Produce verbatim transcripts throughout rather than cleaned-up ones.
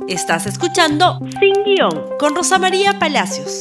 Estás escuchando Sin Guión con Rosa María Palacios.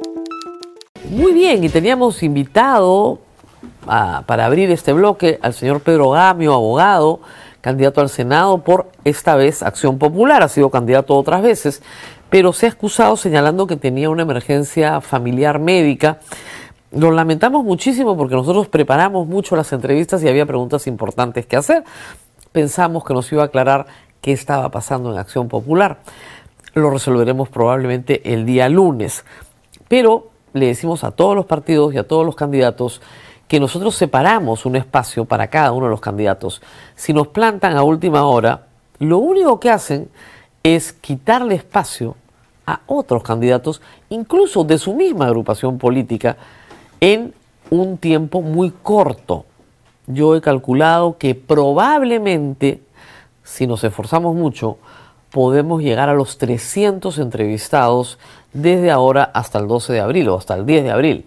Muy bien, y teníamos invitado a, para abrir este bloque al señor Pedro Gamio, abogado, candidato al Senado por esta vez Acción Popular. Ha sido candidato otras veces, pero se ha excusado señalando que tenía una emergencia familiar médica. Lo lamentamos muchísimo porque nosotros preparamos mucho las entrevistas y había preguntas importantes que hacer. Pensamos que nos iba a aclarar qué estaba pasando en Acción Popular. Lo resolveremos probablemente el día lunes. Pero le decimos a todos los partidos y a todos los candidatos que nosotros separamos un espacio para cada uno de los candidatos. Si nos plantan a última hora, lo único que hacen es quitarle espacio a otros candidatos, incluso de su misma agrupación política, en un tiempo muy corto. Yo he calculado que probablemente, si nos esforzamos mucho, podemos llegar a los trescientos entrevistados desde ahora hasta el doce de abril o hasta el diez de abril.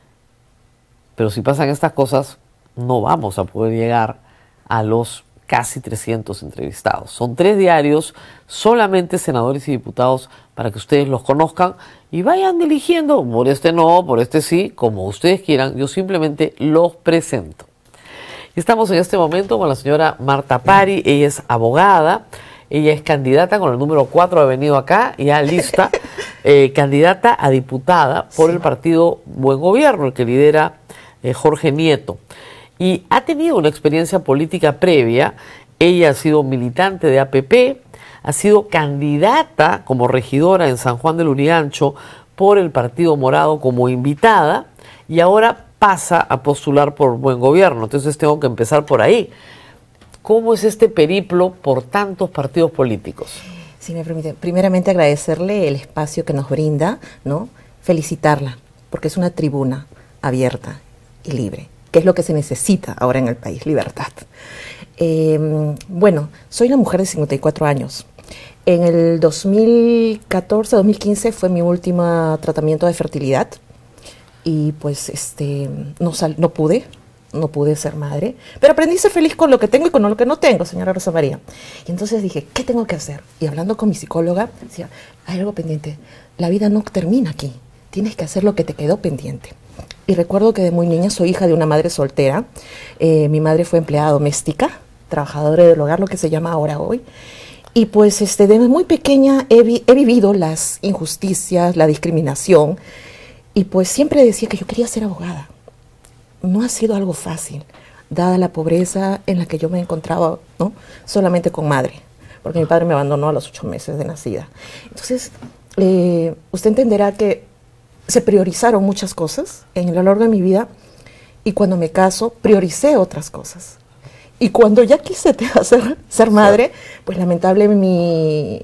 Pero si pasan estas cosas, no vamos a poder llegar a los casi trescientos entrevistados. Son tres diarios, solamente senadores y diputados, para que ustedes los conozcan y vayan eligiendo, por este no, por este sí, como ustedes quieran. Yo simplemente los presento. Estamos en este momento con la señora Marta Pari. Ella es abogada, ella es candidata con el número cuatro, ha venido acá, ya lista, eh, candidata a diputada por sí. el partido Buen Gobierno, el que lidera eh, Jorge Nieto. Y ha tenido una experiencia política previa. Ella ha sido militante de A P P, ha sido candidata como regidora en San Juan del Lurigancho por el Partido Morado como invitada y ahora pasa a postular por Buen Gobierno. Entonces tengo que empezar por ahí. ¿Cómo es este periplo por tantos partidos políticos? Si me permite, primeramente agradecerle el espacio que nos brinda, ¿no? Felicitarla, porque es una tribuna abierta y libre, que es lo que se necesita ahora en el país, libertad. Eh, bueno, soy una mujer de cincuenta y cuatro años. En el dos mil catorce, dos mil quince fue mi último tratamiento de fertilidad. Y pues este no, sal, no pude, no pude ser madre, pero aprendí a ser feliz con lo que tengo y con lo que no tengo, señora Rosa María. Y entonces dije, ¿qué tengo que hacer? Y hablando con mi psicóloga, decía, hay algo pendiente, la vida no termina aquí, tienes que hacer lo que te quedó pendiente. Y recuerdo que de muy niña soy hija de una madre soltera, eh, mi madre fue empleada doméstica, trabajadora del hogar, lo que se llama ahora hoy. Y pues este, desde muy pequeña he, vi, he vivido las injusticias, la discriminación. Y pues siempre decía que yo quería ser abogada. No ha sido algo fácil, dada la pobreza en la que yo me encontraba, ¿no? Solamente con madre, porque mi padre me abandonó a los ocho meses de nacida. Entonces, eh, usted entenderá que se priorizaron muchas cosas en lo largo de mi vida, y cuando me caso, prioricé otras cosas. Y cuando ya quise hacer, ser madre, pues lamentablemente mi,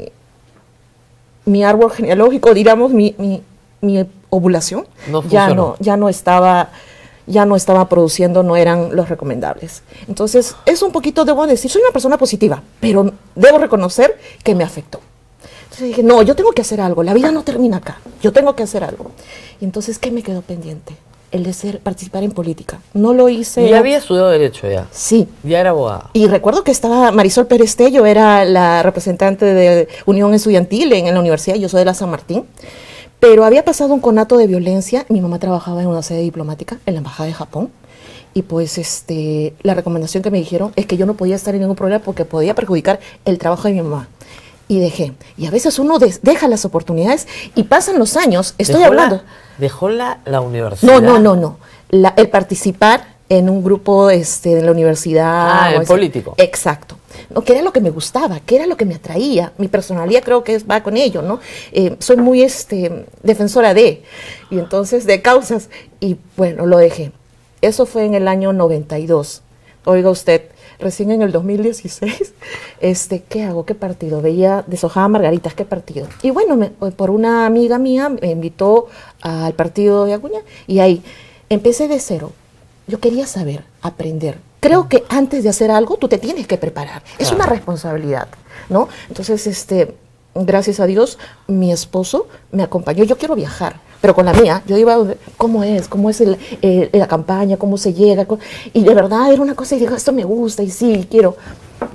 mi árbol genealógico, digamos, mi... mi mi ovulación no ya no ya no estaba ya no estaba produciendo, no eran los recomendables. Entonces, es un poquito, debo decir, soy una persona positiva, pero debo reconocer que me afectó. Entonces dije, no, yo tengo que hacer algo, la vida no termina acá, yo tengo que hacer algo. Y entonces, ¿qué me quedó pendiente? El de ser, participar en política. No lo hice. ¿Ya había estudiado Derecho ya? Sí. Ya era abogada. Y recuerdo que estaba Marisol Pérez Tello, era la representante de Unión Estudiantil en, en la universidad, yo soy de la San Martín. Pero había pasado un conato de violencia, mi mamá trabajaba en una sede diplomática en la Embajada de Japón, y pues este, la recomendación que me dijeron es que yo no podía estar en ningún problema porque podía perjudicar el trabajo de mi mamá. Y dejé. Y a veces uno de, deja las oportunidades y pasan los años, estoy ¿Dejó hablando... La, ¿Dejó la, la universidad? No, no, no, no. La, el participar en un grupo este, de la universidad... Ah, el ese, político. Exacto. No, que era lo que me gustaba, que era lo que me atraía. Mi personalidad creo que es, va con ello, ¿no? Eh, soy muy este, defensora de, y entonces de causas, y bueno, lo dejé. Eso fue en el año noventa y dos. Oiga usted, recién en el dos mil dieciséis, este, ¿qué hago? ¿Qué partido? Veía deshojaba margaritas, ¿qué partido? Y bueno, me, por una amiga mía me invitó al partido de Acuña, y ahí empecé de cero. Yo quería saber, aprender. Creo que antes de hacer algo, tú te tienes que preparar. Es una responsabilidad, ¿no? Entonces, este, gracias a Dios, mi esposo me acompañó. Yo quiero viajar, pero con la mía, yo iba a ver cómo es, cómo es el, eh, la campaña, cómo se llega. Cómo, y de verdad era una cosa, y digo, esto me gusta, y sí, quiero.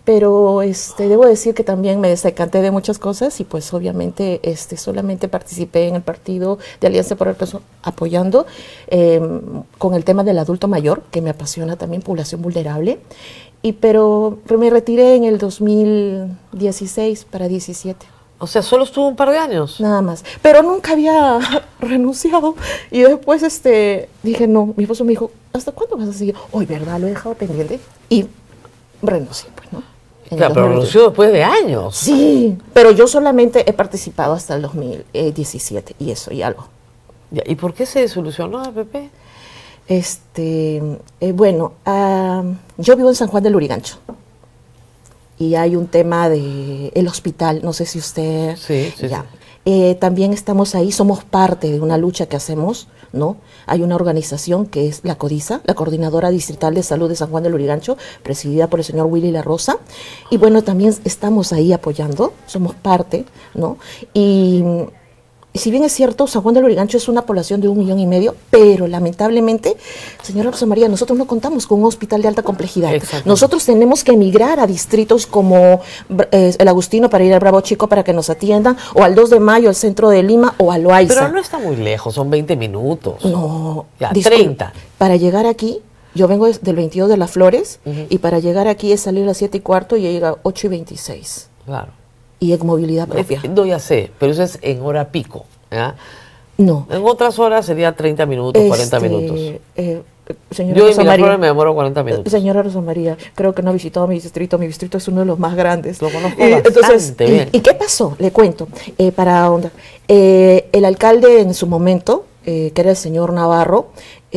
pero este, debo decir que también me desencanté de muchas cosas y pues obviamente este, solamente participé en el partido de Alianza por el Progreso apoyando eh, con el tema del adulto mayor, que me apasiona también, población vulnerable, y pero, pero me retiré en el dos mil dieciséis para diecisiete. O sea, solo estuvo un par de años. Nada más. Pero nunca había renunciado. Y después este, dije, no, mi esposo me dijo, ¿hasta cuándo vas a seguir? Hoy, ¿verdad? Lo he dejado pendiente. Y renuncié, pues, ¿no? O sea, pero renunció después de años. Sí, pero yo solamente he participado hasta el dos mil diecisiete y eso y algo. Ya, ¿y por qué se desilusionó el P P? Este, eh, bueno, uh, yo vivo en San Juan del Lurigancho. Y hay un tema de el hospital, no sé si usted... Sí, sí, ya. sí. Eh, también estamos ahí, somos parte de una lucha que hacemos, ¿no? Hay una organización que es la CODISA, la Coordinadora Distrital de Salud de San Juan del Lurigancho, presidida por el señor Willy La Rosa. Y bueno, también estamos ahí apoyando, somos parte, ¿no? Y... Y si bien es cierto, San Juan del Lurigancho es una población de un millón y medio, pero lamentablemente, señora Rosa María, nosotros no contamos con un hospital de alta complejidad. Nosotros tenemos que emigrar a distritos como eh, el Agustino para ir al Bravo Chico para que nos atiendan, o al dos de mayo, al centro de Lima, o a Loaiza. Pero no está muy lejos, son veinte minutos. No, ya, disculpe, treinta. Para llegar aquí, yo vengo del veintidós de las Flores, uh-huh. y para llegar aquí es salir a las siete y cuarto y llega a ocho y veintiséis. Claro. Y en movilidad propia. No, ya sé, pero eso es en hora pico, ¿ya? No. En otras horas sería treinta minutos, este, cuarenta minutos. Eh, señora Yo Rosa en María, me demoro cuarenta minutos. Señora Rosa María, creo que no ha visitado mi distrito. Mi distrito es uno de los más grandes. Lo conozco eh, bastante entonces, bien. ¿Y, ¿Y qué pasó? Le cuento. Eh, para onda. Eh, el alcalde en su momento, eh, que era el señor Navarro,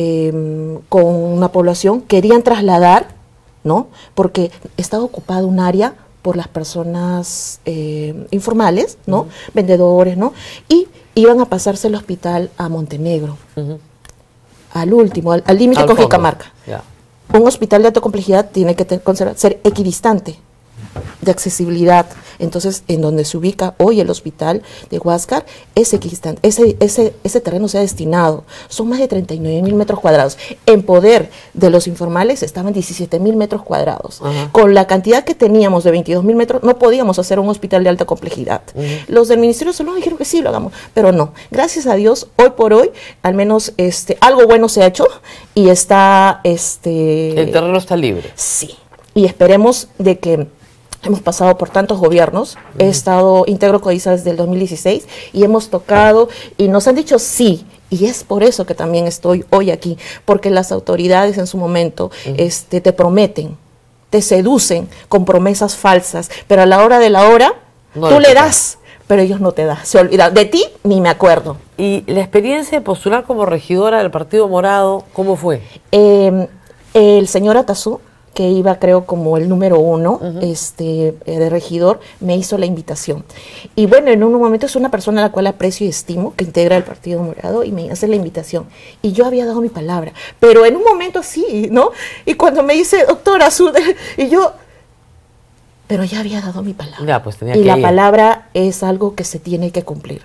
eh, con una población, querían trasladar, ¿no? Porque estaba ocupado un área por las personas eh, informales, ¿no? Uh-huh. Vendedores, ¿no? Y iban a pasarse el hospital a Montenegro, uh-huh. al último, al límite con Jicamarca. Yeah. Un hospital de alta complejidad tiene que te, ser equidistante, de accesibilidad. Entonces, en donde se ubica hoy el hospital de Huáscar, es equidistante. Ese, ese, ese terreno se ha destinado. Son más de treinta y nueve mil metros cuadrados. En poder de los informales estaban diecisiete mil metros cuadrados. Uh-huh. Con la cantidad que teníamos de veintidós mil metros, no podíamos hacer un hospital de alta complejidad. Uh-huh. Los del Ministerio de Salud dijeron que sí, lo hagamos, pero no. Gracias a Dios, hoy por hoy, al menos este, algo bueno se ha hecho y está... Este, el terreno está libre. Sí. Y esperemos de que... Hemos pasado por tantos gobiernos, uh-huh. he estado íntegro CODISA desde el dos mil dieciséis y hemos tocado y nos han dicho sí, y es por eso que también estoy hoy aquí, porque las autoridades en su momento uh-huh. este, te prometen, te seducen con promesas falsas, pero a la hora de la hora no tú le das, pero ellos no te dan, se olvidan, de ti ni me acuerdo. ¿Y la experiencia de postular como regidora del Partido Morado, cómo fue? Eh, el señor Atazú, que iba creo como el número uno uh-huh. este, eh, de regidor, me hizo la invitación. Y bueno, en un momento es una persona a la cual aprecio y estimo, que integra el Partido Morado, y me hace la invitación. Y yo había dado mi palabra, pero en un momento sí, ¿no? Y cuando me dice, doctora, su y yo, pero ya había dado mi palabra. Ya, pues tenía y que la ir. palabra es algo que se tiene que cumplir.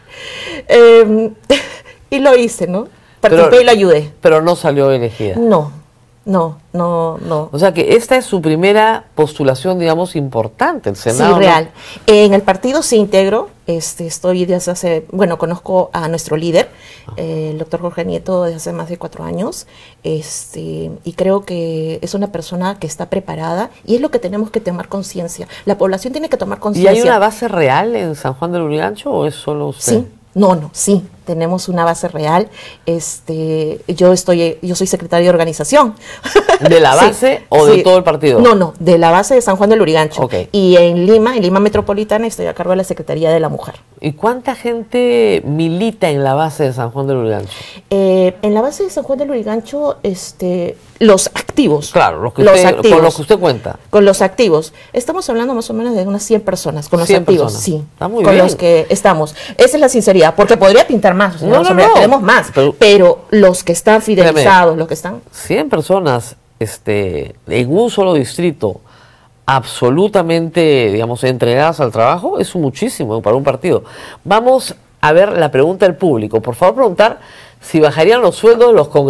Eh, y lo hice, ¿no? Participé pero, y lo ayudé. Pero no salió elegida. No. No, no, no. O sea que esta es su primera postulación, digamos, importante, el Senado. Sí, real. ¿No? En el partido sí integro, este, estoy desde hace, bueno, conozco a nuestro líder, ah. eh, el doctor Jorge Nieto, desde hace más de cuatro años, este, y creo que es una persona que está preparada, y es lo que tenemos que tomar conciencia. La población tiene que tomar conciencia. ¿Y hay una base real en San Juan del Lurigancho o es solo usted? Sí. No, no, sí, tenemos una base real. Este, yo estoy, yo soy secretaria de organización. ¿De la base sí, o de sí. todo el partido? No, no, de la base de San Juan del Lurigancho. Okay. Y en Lima, en Lima Metropolitana, estoy a cargo de la Secretaría de la Mujer. ¿Y cuánta gente milita en la base de San Juan del Lurigancho? Eh, en la base de San Juan del Lurigancho, este, los activos. Claro, los que los usted, activos, con los que usted cuenta. Con los activos. Estamos hablando más o menos de unas cien personas, con los cien activos, personas. sí. Está muy con bien. los que estamos. Esa es la sinceridad, porque podría pintar más. O sea, no, no, no. Tenemos más, pero, pero los que están fidelizados, los que están... cien personas este, en un solo distrito absolutamente, digamos, entregadas al trabajo, es muchísimo para un partido. Vamos a ver la pregunta del público. Por favor, preguntar si bajarían los sueldos de los congresistas si es elegido y limitar los asesores.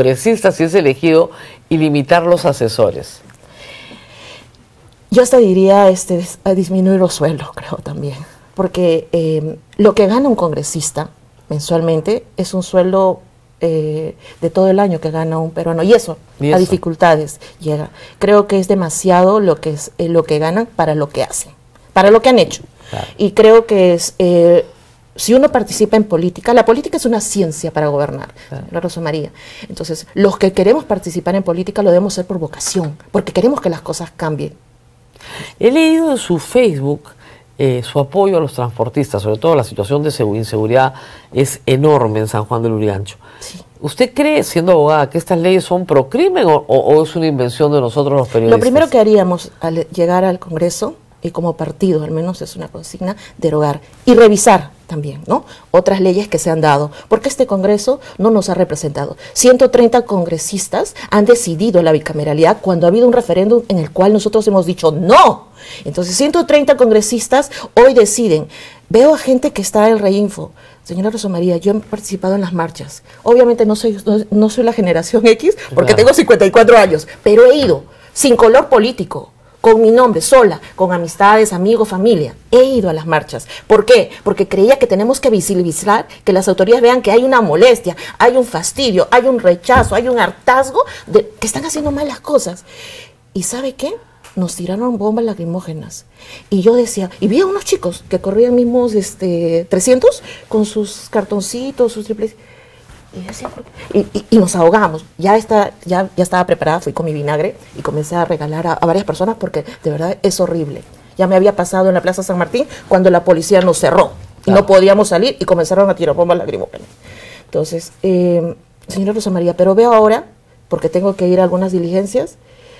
Yo hasta diría este, a disminuir los sueldos, creo también. Porque eh, lo que gana un congresista mensualmente es un sueldo eh, de todo el año que gana un peruano. Y eso, ¿Y eso? a dificultades llega. Creo que es demasiado lo que, es, eh, lo que ganan para lo que hacen, para lo que han hecho. Claro. Y creo que es... Eh, si uno participa en política, la política es una ciencia para gobernar, claro. la Rosa María. Entonces, los que queremos participar en política lo debemos hacer por vocación, porque queremos que las cosas cambien. He leído en su Facebook eh, su apoyo a los transportistas, sobre todo la situación de inseguridad es enorme en San Juan del Urigancho. Sí. ¿Usted cree, siendo abogada, que estas leyes son pro crimen o, o, o es una invención de nosotros los periodistas? Lo primero que haríamos al llegar al Congreso, y como partido, al menos es una consigna, derogar y revisar también, ¿no? Otras leyes que se han dado, porque este Congreso no nos ha representado. ciento treinta congresistas han decidido la bicameralidad cuando ha habido un referéndum en el cual nosotros hemos dicho no. Entonces, ciento treinta congresistas hoy deciden. Veo a gente que está en el Reinfo. Señora Rosa María, yo he participado en las marchas. Obviamente no soy, no, no soy la generación X, porque claro. tengo cincuenta y cuatro años, pero he ido sin color político, con mi nombre, sola, con amistades, amigos, familia. He ido a las marchas. ¿Por qué? Porque creía que tenemos que visibilizar, que las autoridades vean que hay una molestia, hay un fastidio, hay un rechazo, hay un hartazgo, de que están haciendo mal las cosas. ¿Y sabe qué? Nos tiraron bombas lacrimógenas. Y yo decía, y vi a unos chicos que corrían mismos este, trescientos con sus cartoncitos, sus triples. Y, decía, y, y, y nos ahogamos. Ya, está, ya, ya estaba preparada, fui con mi vinagre y comencé a regalar a, a varias personas porque de verdad es horrible. Ya me había pasado en la Plaza San Martín cuando la policía nos cerró y claro. no podíamos salir y comenzaron a tirar bombas lacrimógenas. Entonces, eh, señora Rosa María, pero veo ahora, porque tengo que ir a algunas diligencias,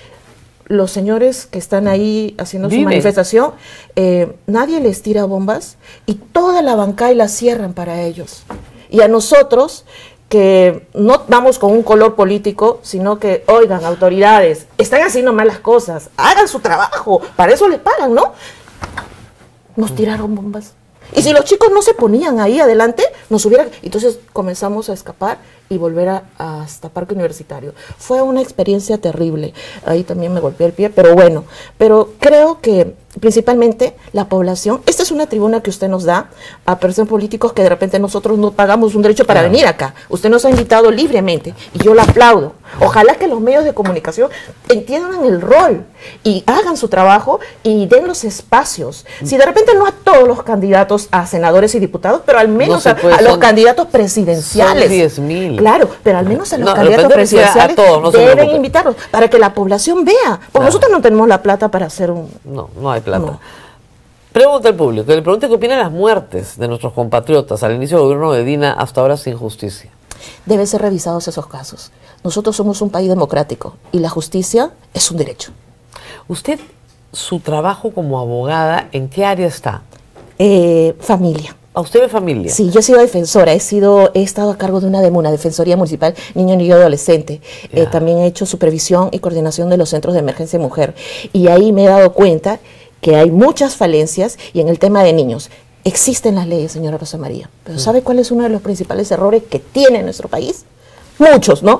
los señores que están ahí haciendo Dime. su manifestación, eh, nadie les tira bombas y toda la bancada la cierran para ellos. Y a nosotros, que no vamos con un color político, sino que, oigan, autoridades, están haciendo malas cosas, hagan su trabajo, para eso les pagan, ¿no? Nos tiraron bombas. Y si los chicos no se ponían ahí adelante, nos hubiera... Entonces comenzamos a escapar y volver a, hasta Parque Universitario. Fue una experiencia terrible. Ahí también me golpeé el pie, pero bueno. Pero creo que principalmente la población... Esta es una tribuna que usted nos da a personas políticos que de repente nosotros no pagamos un derecho para claro. venir acá. Usted nos ha invitado libremente y yo lo aplaudo. Ojalá que los medios de comunicación entiendan el rol y hagan su trabajo y den los espacios. Si de repente no a todos los candidatos a senadores y diputados, pero al menos no puede, a, a los son, candidatos presidenciales. diez mil. Claro, pero al menos a los no, candidatos presidenciales a todos, no deben invitarlos para que la población vea. Porque claro. nosotros no tenemos la plata para hacer un... No, no hay plata. No. Pregunta al público, que le pregunte qué opina de las muertes de nuestros compatriotas al inicio del gobierno de Dina hasta ahora sin justicia. Deben ser revisados esos casos. Nosotros somos un país democrático y la justicia es un derecho. ¿Usted, su trabajo como abogada, en qué área está? Eh, familia. ¿A usted ve familia? Sí, yo he sido defensora, he sido, he estado a cargo de una DEMUNA, Defensoría Municipal Niño, Niño y Adolescente. Eh, también he hecho supervisión y coordinación de los centros de emergencia mujer. Y ahí me he dado cuenta que hay muchas falencias y en el tema de niños. Existen las leyes, señora Rosa María, pero ¿sabe cuál es uno de los principales errores que tiene nuestro país? Muchos, ¿no?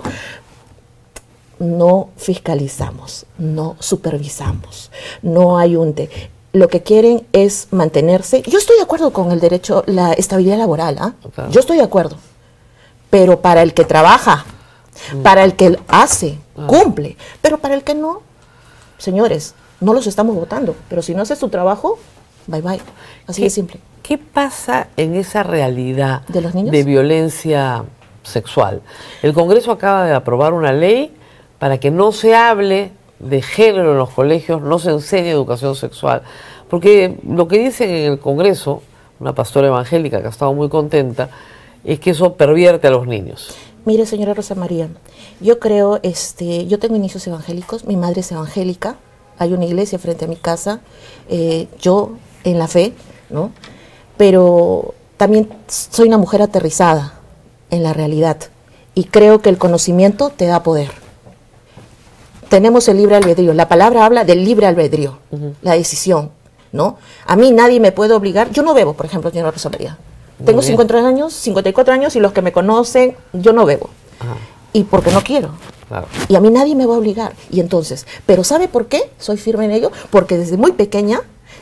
No fiscalizamos, no supervisamos, no hay un... Te Lo que quieren es mantenerse. Yo estoy de acuerdo con el derecho, la estabilidad laboral, ¿ah? ¿eh? Okay. Yo estoy de acuerdo. Pero para el que trabaja, mm. para el que hace, ah. cumple. Pero para el que no, señores, no los estamos votando. Pero si no hace su trabajo, bye bye. Así de simple. ¿Qué pasa en esa realidad de los niños? De violencia sexual? El Congreso acaba de aprobar una ley para que no se hable de género en los colegios, no se enseña educación sexual, porque lo que dicen en el Congreso, una pastora evangélica que ha estado muy contenta, es que eso pervierte a los niños. Mire, señora Rosa María, yo creo, este, yo tengo inicios evangélicos, mi madre es evangélica, hay una iglesia frente a mi casa, eh, yo en la fe, ¿no? Pero también soy una mujer aterrizada en la realidad y creo que el conocimiento te da poder. Tenemos el libre albedrío. La palabra habla del libre albedrío, uh-huh. la decisión, ¿no? A mí nadie me puede obligar. Yo no bebo, por ejemplo, señora Rosa María. Tengo cincuenta años, cincuenta y cuatro años y los que me conocen, yo no bebo. Uh-huh. Y porque no quiero. Claro. Y a mí nadie me va a obligar. Y entonces, ¿pero sabe por qué soy firme en ello? Porque desde muy pequeña,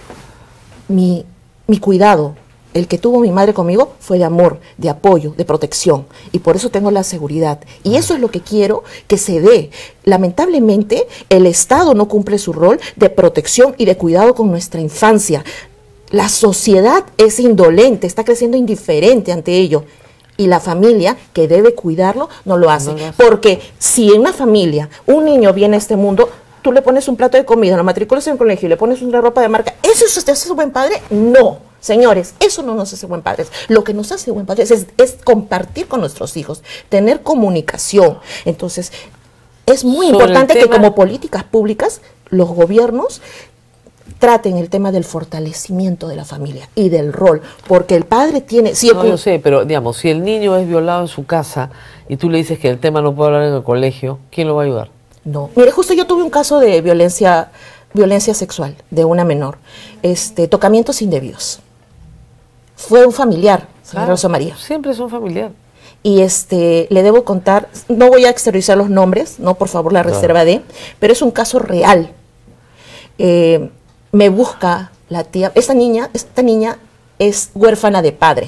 mi, mi cuidado, el que tuvo mi madre conmigo, fue de amor, de apoyo, de protección. Y por eso tengo la seguridad. Y eso es lo que quiero que se dé. Lamentablemente, el Estado no cumple su rol de protección y de cuidado con nuestra infancia. La sociedad es indolente, está creciendo indiferente ante ello. Y la familia, que debe cuidarlo, no lo hace. No lo hace. Porque si en una familia un niño viene a este mundo, tú le pones un plato de comida, lo matriculas en un colegio y le pones una ropa de marca, ¿eso te hace buen padre? No, señores, eso no nos hace buen padres. Lo que nos hace buen padres es, es compartir con nuestros hijos, tener comunicación. Entonces, es muy Sobre importante el que tema- como políticas públicas, los gobiernos traten el tema del fortalecimiento de la familia y del rol, porque el padre tiene... Si el No, yo sé, pero digamos, si el niño es violado en su casa y tú le dices que el tema no puede hablar en el colegio, ¿quién lo va a ayudar? No. Mire, justo yo tuve un caso de violencia, violencia sexual de una menor, este, tocamientos indebidos. Fue un familiar, señora Claro, Rosa María. Siempre es un familiar. Y este, le debo contar, no voy a exteriorizar los nombres, no, por favor, la Claro. reserva de, pero es un caso real. Eh, me busca la tía, esta niña, esta niña es huérfana de padre.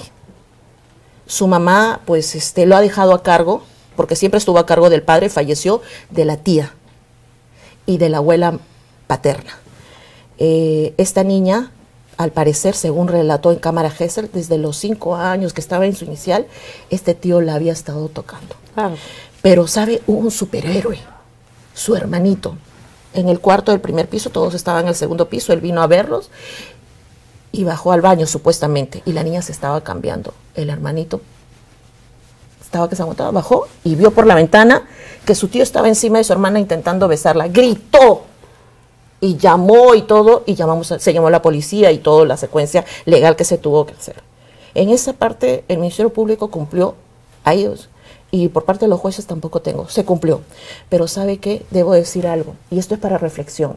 Su mamá, pues, este, lo ha dejado a cargo, porque siempre estuvo a cargo del padre, falleció de la tía y de la abuela paterna. Eh, esta niña, al parecer, según relató en cámara Gesell, desde los cinco años que estaba en su inicial, este tío la había estado tocando. Claro. Pero, ¿sabe? Hubo un superhéroe, su hermanito, en el cuarto del primer piso, todos estaban en el segundo piso, él vino a verlos y bajó al baño, supuestamente, y la niña se estaba cambiando. El hermanito estaba que se aguantaba, bajó y vio por la ventana que su tío estaba encima de su hermana intentando besarla. Gritó y llamó y todo, y llamamos, a- se llamó a la policía y toda la secuencia legal que se tuvo que hacer. En esa parte el Ministerio Público cumplió a ellos, y por parte de los jueces tampoco tengo, se cumplió. Pero ¿sabe qué? Debo decir algo, y esto es para reflexión.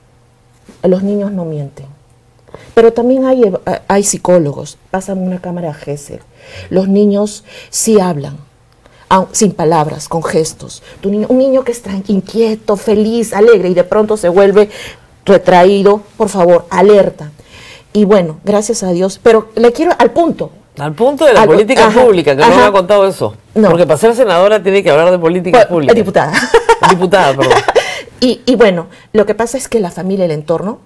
Los niños no mienten. Pero también hay, ev- hay psicólogos, pasan una cámara Gesell. Los niños sí hablan, au- sin palabras, con gestos. Tu niño- un niño que está inquieto, feliz, alegre y de pronto se vuelve retraído, por favor, alerta. Y bueno, gracias a Dios, pero le quiero al punto. Al punto de la Algo- política ajá, pública, que no ajá. me ha contado eso. No. Porque para ser senadora tiene que hablar de política Pues, pública. diputada. Diputada, perdón. Y, y bueno, lo que pasa es que la familia, el entorno,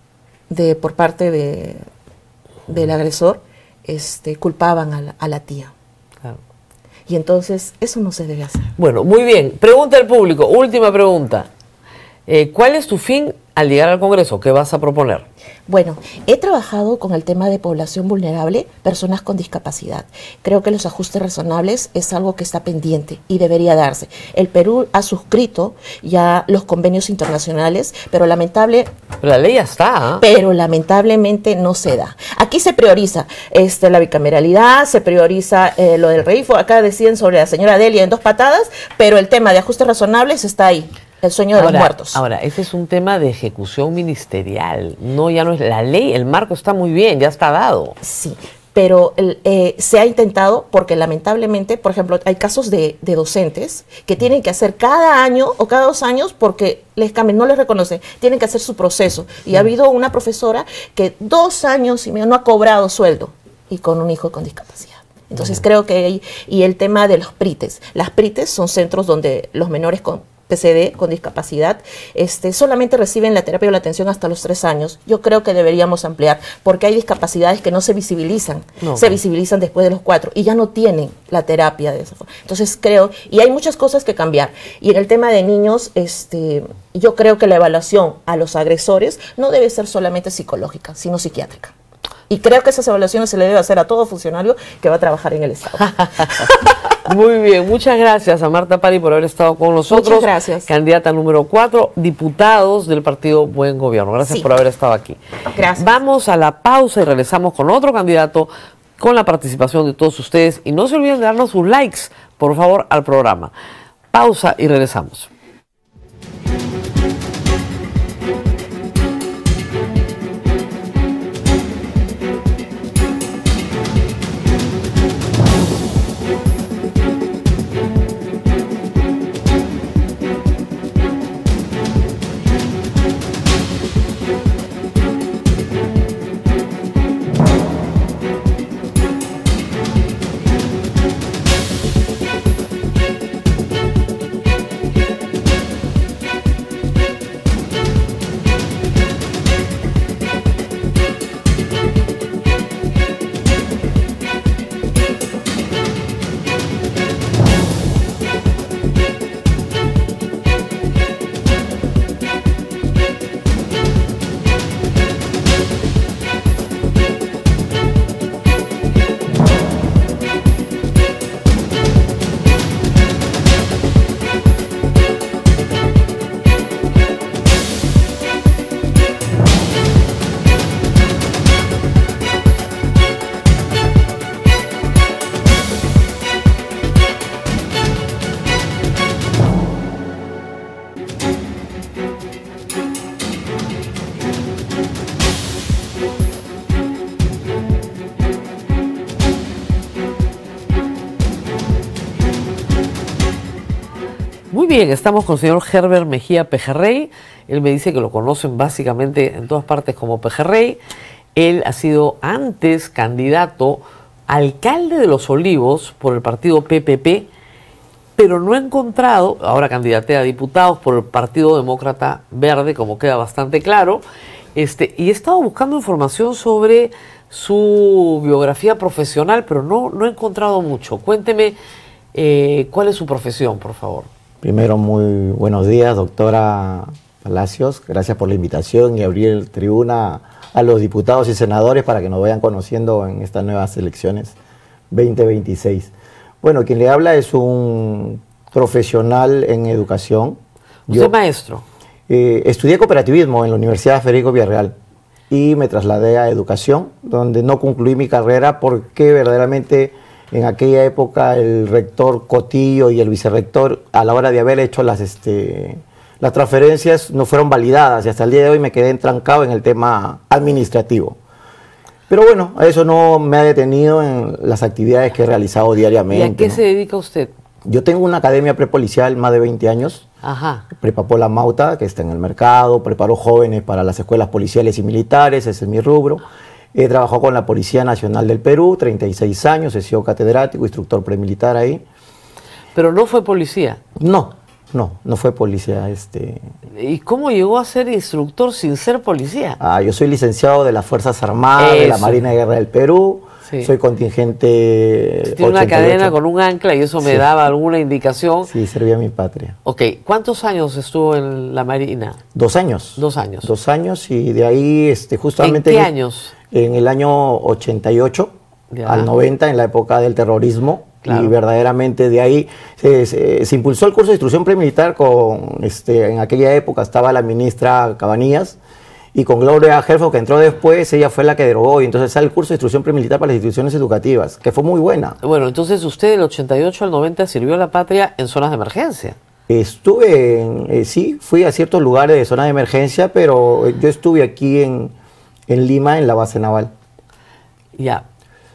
de por parte de, del agresor, este, culpaban a la, a la tía. Claro. Y entonces eso no se debe hacer. Bueno, muy bien. Pregunta del público. Última pregunta. Eh, ¿Cuál es tu fin al llegar al Congreso? ¿Qué vas a proponer? Bueno, he trabajado con el tema de población vulnerable, personas con discapacidad. Creo que los ajustes razonables es algo que está pendiente y debería darse. El Perú ha suscrito ya los convenios internacionales, pero lamentable Pero la ley ya está. ¿ah? pero lamentablemente no se da. Aquí se prioriza este, la bicameralidad, se prioriza eh, lo del REIFO, acá deciden sobre la señora Delia en dos patadas, pero el tema de ajustes razonables está ahí, el sueño de ahora, los muertos. Ahora, ese es un tema de ejecución ministerial. No, ya no es la ley, el marco está muy bien, ya está dado. Sí, pero el, eh, se ha intentado porque lamentablemente, por ejemplo, hay casos de, de docentes que tienen que hacer cada año o cada dos años porque les cambian, no les reconocen, tienen que hacer su proceso. Y ha habido una profesora que dos años y medio no ha cobrado sueldo y con un hijo con discapacidad. Entonces creo que hay, y el tema de los PRITES. Las PRITES son centros donde los menores con P C D, con discapacidad, este, solamente reciben la terapia o la atención hasta los tres años. Yo creo que deberíamos ampliar, porque hay discapacidades que no se visibilizan, No. se visibilizan después de los cuatro y ya no tienen la terapia de esa forma. Entonces creo, y hay muchas cosas que cambiar. Y en el tema de niños, este, yo creo que la evaluación a los agresores no debe ser solamente psicológica, sino psiquiátrica. Y creo que esas evaluaciones se le debe hacer a todo funcionario que va a trabajar en el Estado. Muy bien, muchas gracias a Marta Pari por haber estado con nosotros. Muchas gracias. Candidata número cuatro, diputados del partido Buen Gobierno. Gracias Sí. por haber estado aquí. Gracias. Vamos a la pausa y regresamos con otro candidato con la participación de todos ustedes. Y no se olviden de darnos sus likes, por favor, al programa. Pausa y regresamos. bien, estamos con el señor Herbert Mejía Pejerrey. Él me dice que lo conocen básicamente en todas partes como Pejerrey. Él ha sido antes candidato a alcalde de Los Olivos por el partido P P P, pero no ha encontrado, ahora candidatea a diputados por el Partido Demócrata Verde, como queda bastante claro, este, y he estado buscando información sobre su biografía profesional, pero no, no he encontrado mucho. Cuénteme eh, cuál es su profesión, por favor. Primero, muy buenos días, doctora Palacios. Gracias por la invitación y abrir el tribuna a los diputados y senadores para que nos vayan conociendo en estas nuevas elecciones veinte veintiséis. Bueno, quien le habla es un profesional en educación. ¿Usted Yo, es maestro? Eh, estudié cooperativismo en la Universidad Federico Villarreal y me trasladé a educación, donde no concluí mi carrera porque verdaderamente en aquella época el rector Cotillo y el vicerrector, a la hora de haber hecho las, este, las transferencias, no fueron validadas y hasta el día de hoy me quedé entrancado en el tema administrativo. Pero bueno, eso no me ha detenido en las actividades que he realizado diariamente. ¿Y a qué ¿no? se dedica usted? Yo tengo una academia prepolicial más de veinte años. Ajá. Prepapola Mauta, que está en el mercado, preparo jóvenes para las escuelas policiales y militares, ese es mi rubro. He trabajado con la Policía Nacional del Perú, treinta y seis años, he sido catedrático, instructor premilitar ahí. Pero no fue policía. No, no, no fue policía. Este... ¿Y cómo llegó a ser instructor sin ser policía? Ah, yo soy licenciado de las Fuerzas Armadas, Eso. de la Marina de Guerra del Perú. Sí. Soy contingente Tiene una ochenta y ocho. cadena con un ancla y eso me Sí. daba alguna indicación. Sí, servía a mi patria. Ok, ¿cuántos años estuvo en la Marina? Dos años. Dos años. Dos años y de ahí este, justamente... ¿En qué en- años? En el año ochenta y ocho Ya. al noventa, en la época del terrorismo. Claro. Y verdaderamente de ahí se, se- se impulsó el curso de instrucción premilitar con, este, en aquella época estaba la ministra Cabanillas, y con Gloria Herfo, que entró después, ella fue la que derogó, y entonces sale el curso de instrucción premilitar para las instituciones educativas, que fue muy buena. Bueno, entonces usted del ochenta y ocho al noventa sirvió a la patria en zonas de emergencia. Estuve, en, eh, sí, fui a ciertos lugares de zona de emergencia, pero yo estuve aquí en, en Lima, en la base naval. Ya.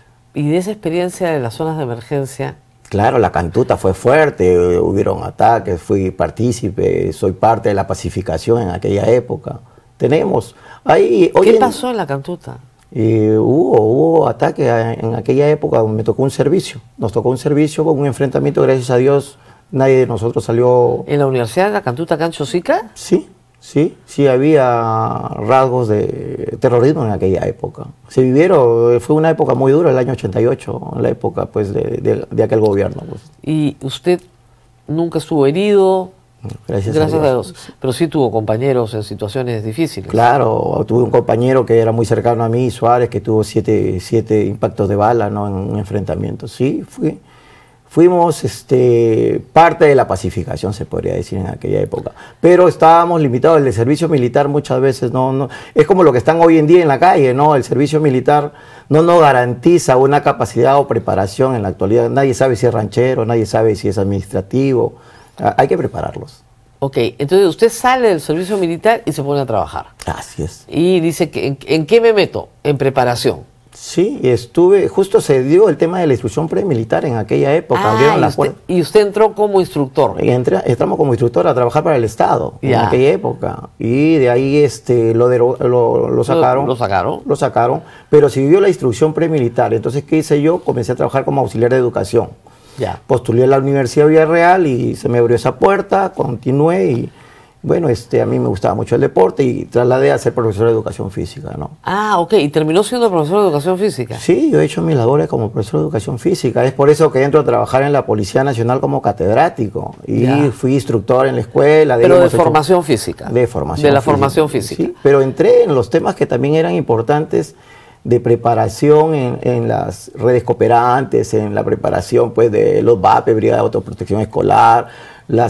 Y de esa experiencia de las zonas de emergencia, Claro, la Cantuta fue fuerte, eh, hubieron ataques, fui partícipe, soy parte de la pacificación en aquella época. Tenemos, ahí, hoy ¿qué en- pasó en la Cantuta? eh, hubo, hubo ataques a- en aquella época, me tocó un servicio, nos tocó un servicio con un enfrentamiento, gracias a Dios, nadie de nosotros salió. ¿En la Universidad de la Cantuta, Cancho Sica? Sí, sí, sí había rasgos de terrorismo en aquella época. Se vivieron, fue una época muy dura, el año ochenta y ocho, la época pues de, de- de aquel gobierno. Pues. ¿Y usted nunca estuvo herido? Gracias, Gracias a a Dios. Dios. Pero sí tuvo compañeros en situaciones difíciles. Claro, tuve un compañero que era muy cercano a mí, Suárez, que tuvo siete, siete impactos de bala, ¿no? En un enfrentamiento. Sí, fui, fuimos este, parte de la pacificación, se podría decir, en aquella época. Pero estábamos limitados. El servicio militar muchas veces no, no... Es como lo que están hoy en día en la calle, ¿no? El servicio militar no nos garantiza una capacidad o preparación en la actualidad. Nadie sabe si es ranchero, nadie sabe si es administrativo. Ah, hay que prepararlos. Ok, entonces usted sale del servicio militar y se pone a trabajar. Así es. Y dice, que, ¿en, en qué me meto? En preparación. Sí, estuve, justo se dio el tema de la instrucción premilitar en aquella época, Ah, abrieron y, la usted, puerta. y usted entró como instructor. Y entré- entramos como instructor a trabajar para el Estado en Ya. aquella época. Y de ahí este, lo, dero- lo, lo sacaron. ¿Lo sacaron? Lo sacaron, pero siguió la instrucción premilitar. Entonces, ¿qué hice yo? Comencé a trabajar como auxiliar de educación. Ya. Postulé a la Universidad de Villarreal y se me abrió esa puerta, continué y bueno, este, a mí me gustaba mucho el deporte y trasladé a ser profesor de educación física, ¿no? Ah, ok. ¿Y terminó siendo profesor de educación física? Sí, yo he hecho mis labores como profesor de educación física. Es por eso que entro a trabajar en la Policía Nacional como catedrático. Y Ya. fui instructor en la escuela. Pero de hemos hecho- formación física. De formación De la física. formación física. Sí, pero entré en los temas que también eran importantes de preparación en, en las redes cooperantes, en la preparación pues de los B A P E, Brigada de Autoprotección Escolar, las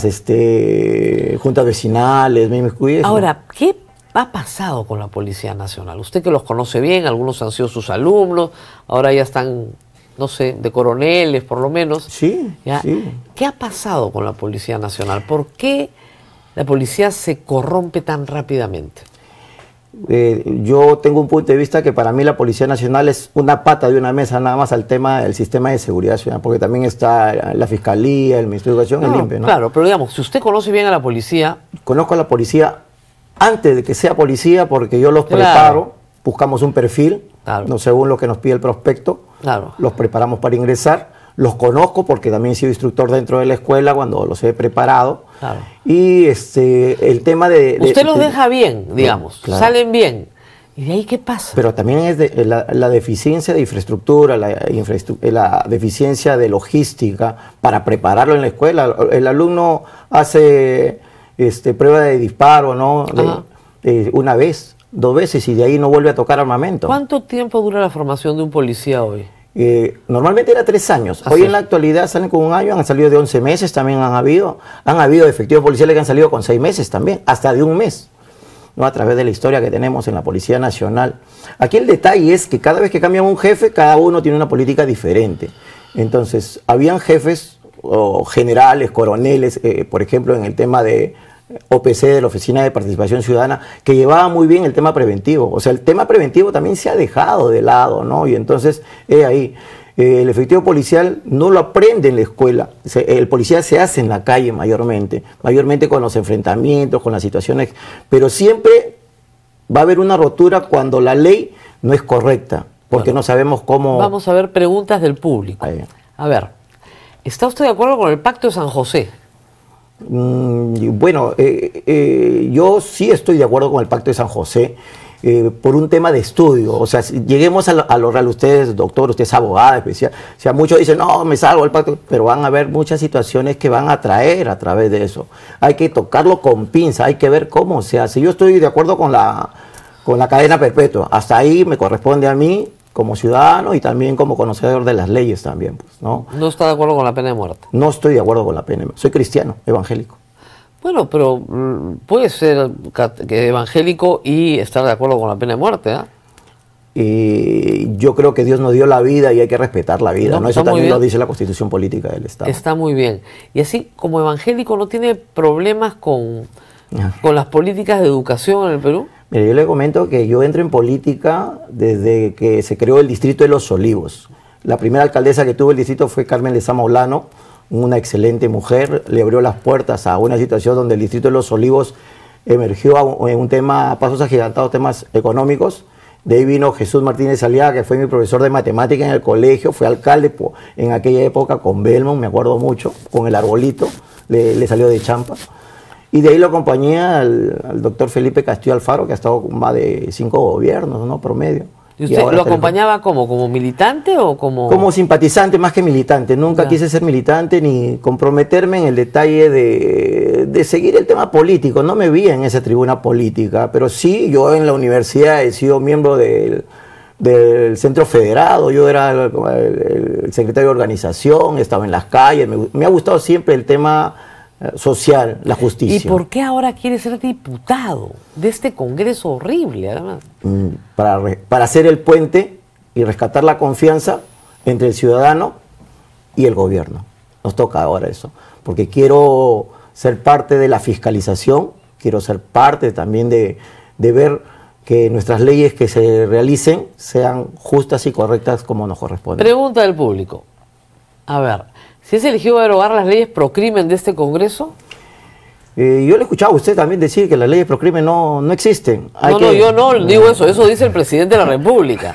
este, juntas vecinales, me inmiscuí. Ahora, ¿qué ha pasado con la Policía Nacional? Usted que los conoce bien, algunos han sido sus alumnos, ahora ya están, no sé, de coroneles por lo menos. Sí, ¿Ya? sí. ¿Qué ha pasado con la Policía Nacional? ¿Por qué la policía se corrompe tan rápidamente? Eh, yo tengo un punto de vista que para mí la Policía Nacional es una pata de una mesa nada más al tema del sistema de seguridad ciudadana, porque también está la Fiscalía, el Ministerio de Educación, No, el I N P E, ¿no? Claro, pero digamos, si usted conoce bien a la policía... Conozco a la policía antes de que sea policía porque yo los Claro. preparo, buscamos un perfil, Claro. no según lo que nos pide el prospecto, Claro. los preparamos para ingresar, los conozco porque también he sido instructor dentro de la escuela cuando los he preparado. Claro. Y este el tema de... de- Usted los de- deja bien, digamos, Claro. salen bien. ¿Y de ahí qué pasa? Pero también es de, la, la deficiencia de infraestructura, la, infraestru- la deficiencia de logística para prepararlo en la escuela. El alumno hace este, prueba de disparo, ¿no? Ajá. De, de una vez, dos veces y de ahí no vuelve a tocar armamento. ¿Cuánto tiempo dura la formación de un policía hoy? Eh, normalmente era tres años. Ah, Hoy sí. en la actualidad salen con un año, han salido de once meses, también han habido. Han habido efectivos policiales que han salido con seis meses también, hasta de un mes, ¿no? A través de la historia que tenemos en la Policía Nacional. Aquí el detalle es que cada vez que cambian un jefe, cada uno tiene una política diferente. Entonces, habían jefes o generales, coroneles, eh, por ejemplo, en el tema de O P C, de la Oficina de Participación Ciudadana, que llevaba muy bien el tema preventivo. O sea, el tema preventivo también se ha dejado de lado, ¿no? Y entonces, eh, ahí, eh, el efectivo policial no lo aprende en la escuela. Se, el policía se hace en la calle mayormente, mayormente con los enfrentamientos, con las situaciones, pero siempre va a haber una rotura cuando la ley no es correcta, porque Bueno, no sabemos cómo... Vamos a ver preguntas del público. Ahí. A ver, ¿está usted de acuerdo con el Pacto de San José? Mm, y bueno, eh, eh, yo sí estoy de acuerdo con el Pacto de San José eh, por un tema de estudio. O sea, si lleguemos a lo, a lo real, usted es doctor, usted es abogada, especial. O sea, muchos dicen, no, me salgo del pacto, pero van a haber muchas situaciones que van a traer a través de eso. Hay que tocarlo con pinza, hay que ver cómo se hace. Yo estoy de acuerdo con la, con la cadena perpetua. Hasta ahí me corresponde a mí como ciudadano y también como conocedor de las leyes también, pues, ¿no? No está de acuerdo con la pena de muerte. No estoy de acuerdo con la pena. Soy cristiano, evangélico. Bueno, pero mm, puede ser cat- que evangélico y estar de acuerdo con la pena de muerte, ¿ah? Y yo creo que Dios nos dio la vida y hay que respetar la vida, No, ¿no? Eso está muy también lo bien. dice la Constitución Política del Estado. Está muy bien. Y así, como evangélico, ¿no tiene problemas con, Ajá. con las políticas de educación en el Perú? Mire, yo le comento que yo entro en política desde que se creó el Distrito de Los Olivos. La primera alcaldesa que tuvo el distrito fue Carmen Lezama Olano, una excelente mujer, le abrió las puertas a una situación donde el Distrito de Los Olivos emergió a un, en un tema, a pasos agigantados, temas económicos. De ahí vino Jesús Martínez Aliaga, que fue mi profesor de matemática en el colegio, fue alcalde po, en aquella época con Belmont, me acuerdo mucho, con el arbolito, le, le salió de champa. Y de ahí lo acompañé al, al doctor Felipe Castillo Alfaro, que ha estado con más de cinco gobiernos, ¿no? Promedio. ¿Y usted ahora lo está en- acompañaba como? ¿Como militante o como...? Como simpatizante más que militante. Nunca Ya. quise ser militante ni comprometerme en el detalle de, de seguir el tema político. No me vi en esa tribuna política, pero sí, yo en la universidad he sido miembro del, del Centro Federado, yo era el, el- el secretario de organización, estaba en las calles, me, me ha gustado siempre el tema eh, social, la justicia. ¿Y por qué ahora quiere ser diputado de este Congreso horrible, además? Mm, Para, re- para hacer el puente y rescatar la confianza entre el ciudadano y el gobierno. Nos toca ahora eso, porque quiero ser parte de la fiscalización, quiero ser parte también de, de ver que nuestras leyes que se realicen sean justas y correctas como nos corresponde. Pregunta del público. A ver, si es elegido derogar las leyes pro crimen de este Congreso... Eh, yo le he escuchado a usted también decir que las leyes pro crimen no, no existen. Hay No, no, que- yo no digo eso, eso dice el presidente de la República.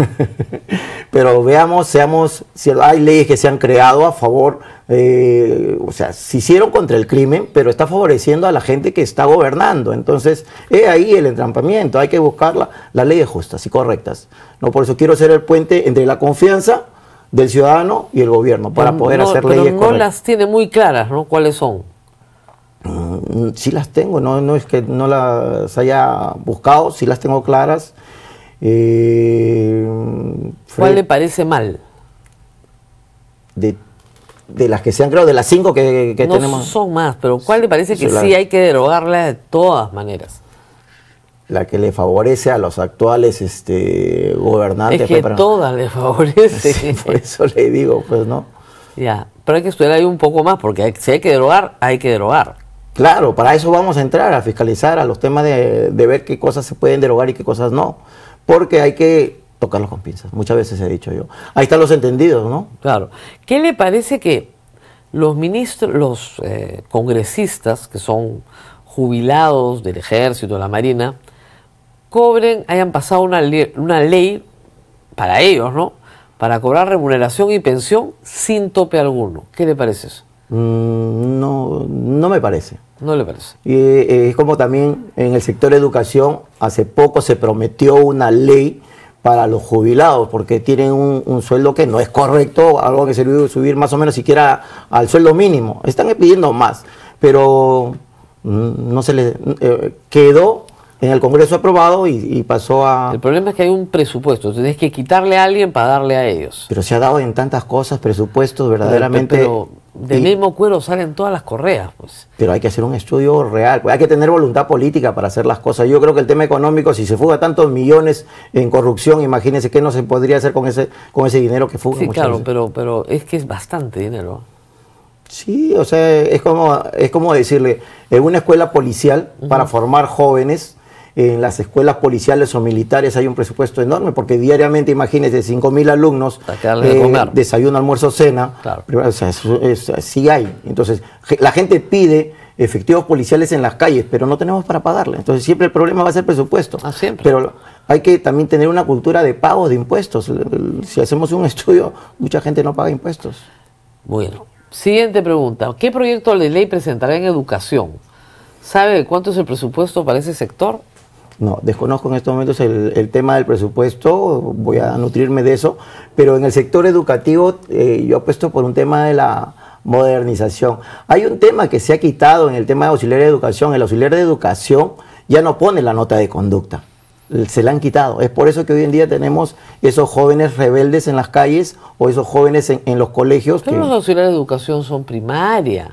Pero veamos, seamos, si hay leyes que se han creado a favor, eh, o sea, se hicieron contra el crimen, pero está favoreciendo a la gente que está gobernando. Entonces, es ahí el entrampamiento, hay que buscar la- las leyes justas y correctas. No, por eso quiero ser el puente entre la confianza del ciudadano y el gobierno, para poder No, hacer pero leyes no correctas. las tiene muy claras, ¿no? ¿Cuáles son? Mm, Sí las tengo, no, no es que no las haya buscado, sí las tengo claras. Eh, ¿Cuál Fre- le parece mal? de, de las que se han creado, de las cinco que, que No tenemos. son más, pero ¿cuál le parece que Sí, la- sí hay que derogarla de todas maneras? La que le favorece a los actuales este, gobernantes. Es que pues, para- todas le favorece. Sí, por eso le digo, pues, ¿no? Ya, pero hay que estudiar ahí un poco más, porque hay- si hay que derogar, hay que derogar. Claro, para eso vamos a entrar, a fiscalizar, a los temas de, de ver qué cosas se pueden derogar y qué cosas no. Porque hay que tocarlos con pinzas, muchas veces he dicho yo. Ahí están los entendidos, ¿no? Claro. ¿Qué le parece que los ministros, los eh, congresistas que son jubilados del Ejército, de la Marina, cobren, hayan pasado una ley, una ley para ellos, ¿no? Para cobrar remuneración y pensión sin tope alguno? ¿Qué le parece eso? Mm, no, no me parece. ¿No le parece? Y eh, es como también en el sector de educación, hace poco se prometió una ley para los jubilados, porque tienen un, un sueldo que no es correcto, algo que se debe subir más o menos siquiera al sueldo mínimo. Están pidiendo más, pero mm, no se les eh, quedó en el Congreso aprobado y, y pasó a... El problema es que hay un presupuesto, tienes que quitarle a alguien para darle a ellos. Pero se ha dado en tantas cosas, presupuestos verdaderamente... Pero, pero del y, mismo cuero salen todas las correas, pues. Pero hay que hacer un estudio real, pues hay que tener voluntad política para hacer las cosas. Yo creo que el tema económico, si se fuga tantos millones en corrupción, imagínense qué no se podría hacer con ese con ese dinero que fuga. Sí, claro, veces. pero pero es que es bastante dinero. Sí, o sea, es como, es como decirle, en una escuela policial, uh-huh, para formar jóvenes, en las escuelas policiales o militares hay un presupuesto enorme, porque diariamente, imagínense, cinco mil alumnos, eh, desayuno, almuerzo, cena, claro. O sea, eso, eso, sí hay. Entonces, la gente pide efectivos policiales en las calles, pero no tenemos para pagarle. Entonces, siempre el problema va a ser presupuesto. Ah, siempre. Pero hay que también tener una cultura de pago de impuestos. Si hacemos un estudio, mucha gente no paga impuestos. Bueno, siguiente pregunta. ¿Qué proyecto de ley presentará en educación? ¿Sabe cuánto es el presupuesto para ese sector? No, desconozco en estos momentos el, el tema del presupuesto, voy a nutrirme de eso, pero en el sector educativo eh, yo apuesto por un tema de la modernización. Hay un tema que se ha quitado en el tema de auxiliar de educación. El auxiliar de educación ya no pone la nota de conducta, se la han quitado. Es por eso que hoy en día tenemos esos jóvenes rebeldes en las calles o esos jóvenes en, en los colegios. Pero que, los auxiliares de educación son primaria.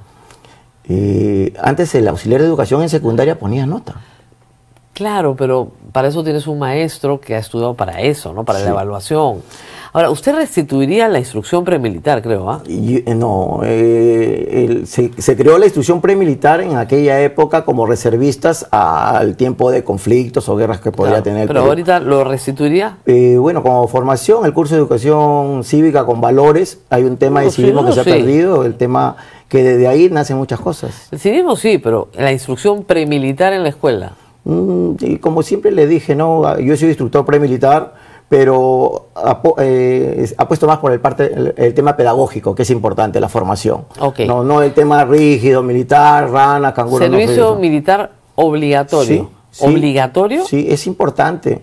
Eh, antes el auxiliar de educación en secundaria ponía nota. Claro, pero para eso tienes un maestro que ha estudiado para eso, ¿no? Para sí, la evaluación. Ahora, usted restituiría la instrucción premilitar, creo, ¿ah? ¿eh? No, eh, el, se, se creó la instrucción premilitar en aquella época como reservistas al tiempo de conflictos o guerras que podría claro, tener. Pero Perú. ¿Ahorita lo restituiría? Eh, bueno, como formación, el curso de educación cívica con valores, hay un tema no, de civismo sí, no, que se sí. ha perdido, el tema que desde ahí nacen muchas cosas. El civismo sí, pero la instrucción premilitar en la escuela. Y como siempre le dije, no, yo soy instructor premilitar, pero apo, eh, apuesto más por el, parte, el, el tema pedagógico, que es importante, la formación. Okay. No, no el tema rígido, militar, rana, canguro. Servicio no militar obligatorio. Sí, ¿Obligatorio? Sí, es importante.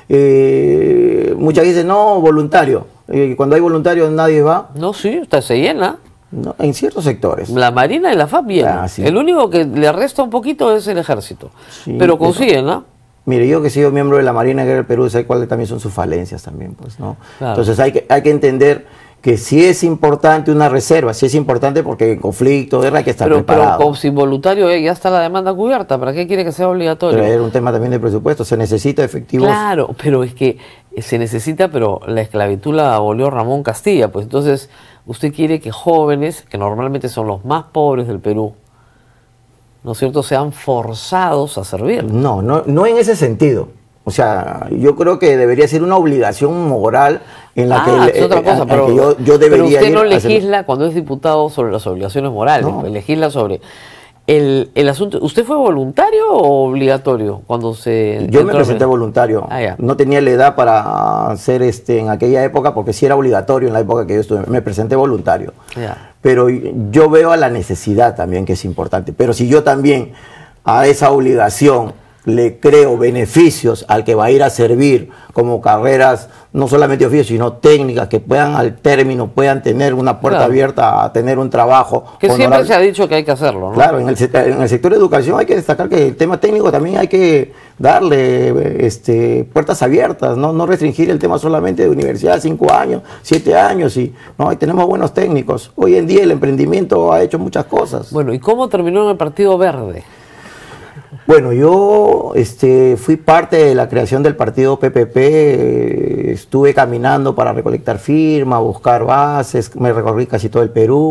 Eh, muchas veces no, voluntario. Eh, cuando hay voluntario nadie va. No, sí, usted se llena. No, en ciertos sectores. La Marina y la F A P bien. Ah, sí. El único que le resta un poquito es el Ejército. Sí, pero consiguen, ¿no? Mire, yo que he sido miembro de la Marina Guerra del Perú, sé cuáles también son sus falencias también, pues, ¿no? Claro. Entonces hay que, hay que entender que sí es importante una reserva, sí es importante porque en conflicto, guerra hay que estar pero, preparado. Pero sin voluntario eh, ya está la demanda cubierta, ¿para qué quiere que sea obligatorio? Pero era un tema también de presupuesto, se necesita efectivos. Claro, pero es que se necesita, pero la esclavitud la abolió Ramón Castilla, pues entonces usted quiere que jóvenes, que normalmente son los más pobres del Perú, ¿no es cierto?, sean forzados a servir. No, no, no en ese sentido. O sea, yo creo que debería ser una obligación moral en la ah, que, es otra cosa, en pero, que yo, yo debería pero usted no ir legisla hacer... cuando es diputado sobre las obligaciones morales, no. pues legisla sobre el, el asunto. ¿Usted fue voluntario o obligatorio cuando se...? Yo me presenté voluntario. Ah, ya. No tenía la edad para hacer este en aquella época, porque sí era obligatorio en la época que yo estuve. Me presenté voluntario. Ya. Pero yo veo a la necesidad también, que es importante. Pero si yo también a esa obligación le creo beneficios al que va a ir a servir, como carreras no solamente oficios, sino técnicas, que puedan al término, puedan tener una puerta claro. abierta a tener un trabajo que honorable. Siempre se ha dicho que hay que hacerlo, ¿no? Claro, en el, en el sector de educación hay que destacar que el tema técnico también hay que darle este, puertas abiertas, ¿no? No restringir el tema solamente de universidad, cinco años, siete años, y no, ahí tenemos buenos técnicos. Hoy en día el emprendimiento ha hecho muchas cosas. Bueno, ¿y cómo terminó en el Partido Verde? Bueno, yo este, fui parte de la creación del partido P P P, eh, estuve caminando para recolectar firmas, buscar bases, me recorrí casi todo el Perú,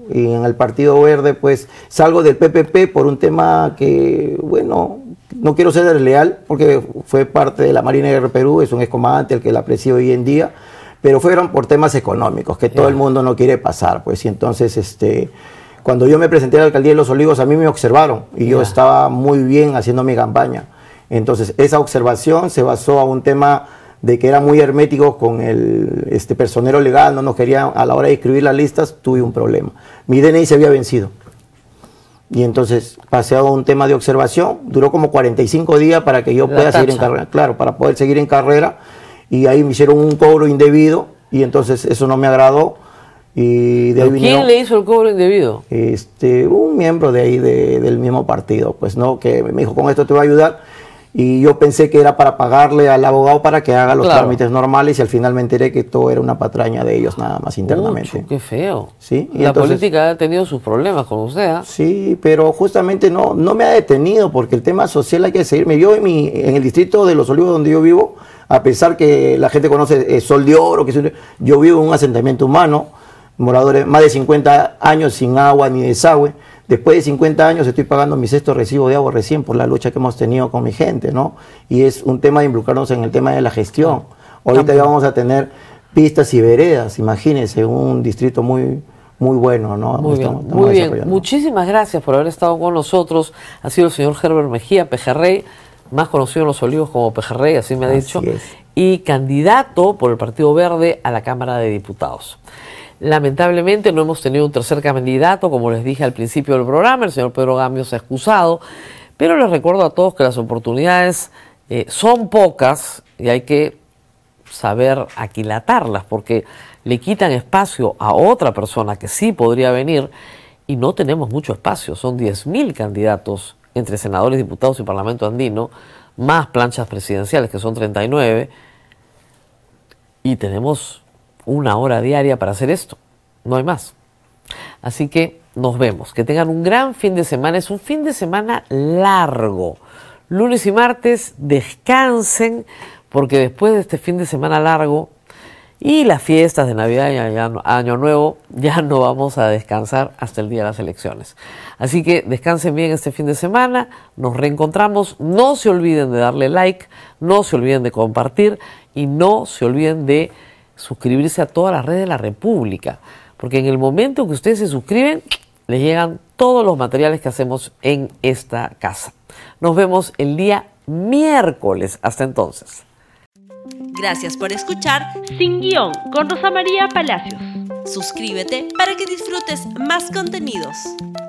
Y en el Partido Verde, pues salgo del P P P por un tema que, bueno, no quiero ser desleal, porque fue parte de la Marina Guerra Perú, es un excomandante el que la aprecio hoy en día, pero fueron por temas económicos, que todo yeah. el mundo no quiere pasar, pues, y entonces, este, cuando yo me presenté a la Alcaldía de Los Olivos, a mí me observaron, y yeah. yo estaba muy bien haciendo mi campaña. Entonces, esa observación se basó a un tema de que era muy hermético con el este, personero legal, no nos querían, a la hora de escribir las listas, tuve un problema. Mi D N I se había vencido. Y entonces pasé a un tema de observación, duró como cuarenta y cinco días para que yo pueda seguir en carrera, claro, para poder seguir en carrera, y ahí me hicieron un cobro indebido, y entonces eso no me agradó. Y de ahí ¿Quién vinieron, le hizo el cobro indebido? Este, un miembro de ahí de, del mismo partido, pues no, que me dijo, con esto te voy a ayudar. Y yo pensé que era para pagarle al abogado para que haga los claro. trámites normales, y al final me enteré que todo era una patraña de ellos nada más internamente. Mucho, qué feo. ¿Sí? Y la entonces, política ha tenido sus problemas con usted. ¿eh? Sí, pero justamente no, no me ha detenido, porque el tema social hay que seguirme. Yo en, mi, en el distrito de Los Olivos donde yo vivo, a pesar que la gente conoce eh, Sol de Oro, que es un, yo vivo en un asentamiento humano, moradores más de cincuenta años sin agua ni desagüe. Después de cincuenta años estoy pagando mi sexto recibo de agua recién por la lucha que hemos tenido con mi gente, ¿no? Y es un tema de involucrarnos en el tema de la gestión. Ahorita ya vamos a tener pistas y veredas, imagínense, un distrito muy, muy bueno, ¿no? Muy bien, estamos, muy estamos bien. Muchísimas gracias por haber estado con nosotros. Ha sido el señor Herbert Mejía, Pejerrey, más conocido en Los Olivos como Pejerrey, así me ha dicho, es. y candidato por el Partido Verde a la Cámara de Diputados. Lamentablemente no hemos tenido un tercer candidato, como les dije al principio del programa, el señor Pedro Gamio se ha excusado, pero les recuerdo a todos que las oportunidades eh, son pocas y hay que saber aquilatarlas, porque le quitan espacio a otra persona que sí podría venir y no tenemos mucho espacio. Son diez mil candidatos entre senadores, diputados y parlamento andino, más planchas presidenciales que son treinta y nueve, y tenemos una hora diaria para hacer esto, no hay más. Así que nos vemos, que tengan un gran fin de semana, es un fin de semana largo. Lunes y martes descansen, porque después de este fin de semana largo y las fiestas de Navidad y Año Nuevo, ya no vamos a descansar hasta el día de las elecciones. Así que descansen bien este fin de semana, nos reencontramos, no se olviden de darle like, no se olviden de compartir y no se olviden de suscribirse a todas las redes de la República, porque en el momento que ustedes se suscriben, les llegan todos los materiales que hacemos en esta casa. Nos vemos el día miércoles. Hasta entonces. Gracias por escuchar Sin Guión con Rosa María Palacios. Suscríbete para que disfrutes más contenidos.